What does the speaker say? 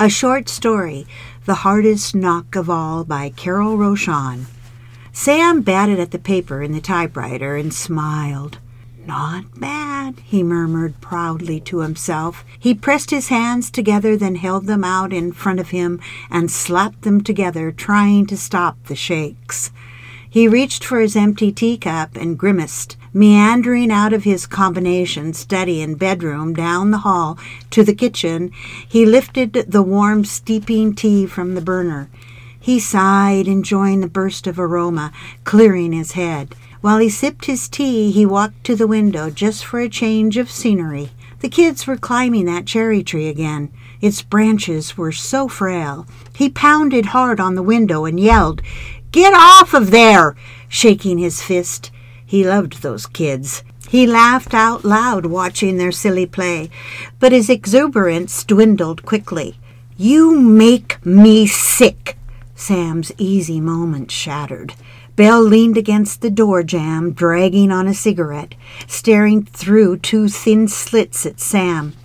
A short story, The Hardest Knock of All by Carol Rochon. Sam batted at the paper in the typewriter and smiled. "Not bad," he murmured proudly to himself. He pressed his hands together, then held them out in front of him and slapped them together, trying to stop the shakes. He reached for his empty teacup and grimaced, meandering out of his combination study and bedroom down the hall to the kitchen. He lifted the warm steeping tea from the burner. He sighed, enjoying the burst of aroma, clearing his head. While he sipped his tea, he walked to the window just for a change of scenery. The kids were climbing that cherry tree again. Its branches were so frail. He pounded hard on the window and yelled, "Get off of there!" shaking his fist. He loved those kids. He laughed out loud watching their silly play, but his exuberance dwindled quickly. "You make me sick!" Sam's easy moment shattered. Belle leaned against the door jamb, dragging on a cigarette, staring through two thin slits at Sam.